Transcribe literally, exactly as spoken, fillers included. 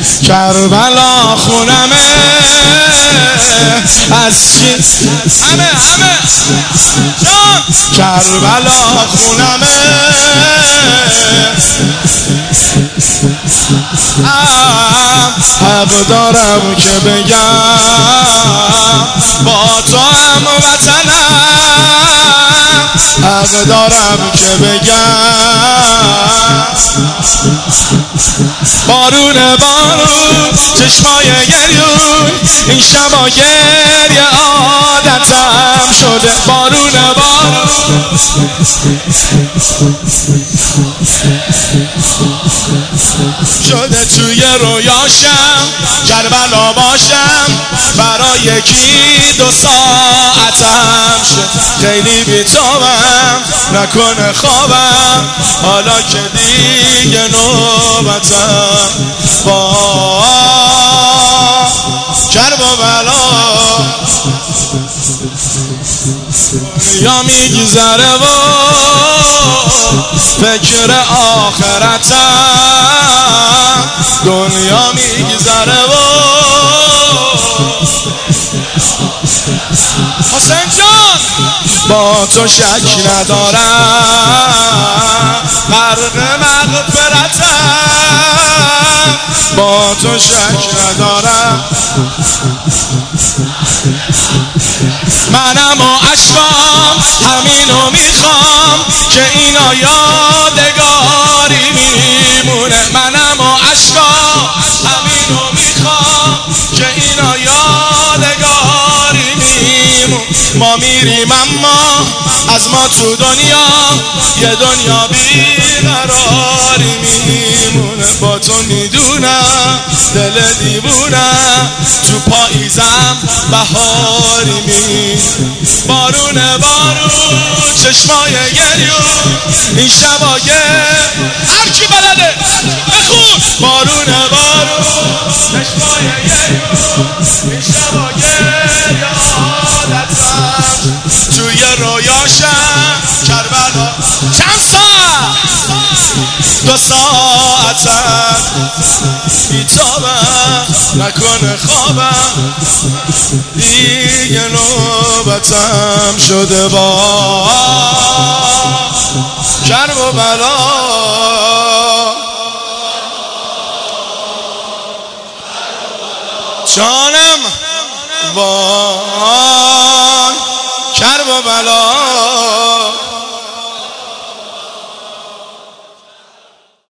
کربلا خونمه از چی همه همه جان کربلا خونمه حق دارم که بگم با تو هم وطنم حق دارم که بگم بارون بارون چشمای گریون این شبا گریه عادتم شده بارون بارون شده توی رویاشم کربلا باشم برای یکی دو ساعتم شد خیلی بی‌تابم نکنه خوابم حالا که دیگه نوبتم با کرب و بلا دنیا میگذره و فکر آخرتم دنیا میگذره و حسین جان با تو شک ندارم غرق مغفرتم با تو شک ندارم منم و عشقام همینو میخوام که اینا یادگاری میمونه منم و عشقام همینو میخوام که اینا یادگاری میمونه ما میریم اما از ما تو دنیا یه دنیا بیقراری میمونه با تو میدونم دل دیوونم تو پاییزم بهاری می بارون بارون چشمای گریون این شبایه هر کی بلده بخون بارون بارون چشمای گریون این شبایه یادتم توی رویاشم کربلا چند ساعت دو ساعتم بی‌تابم نکنه خوابم دیگه نوبتم شده با کرب و بلا جانم وای کرب و بلا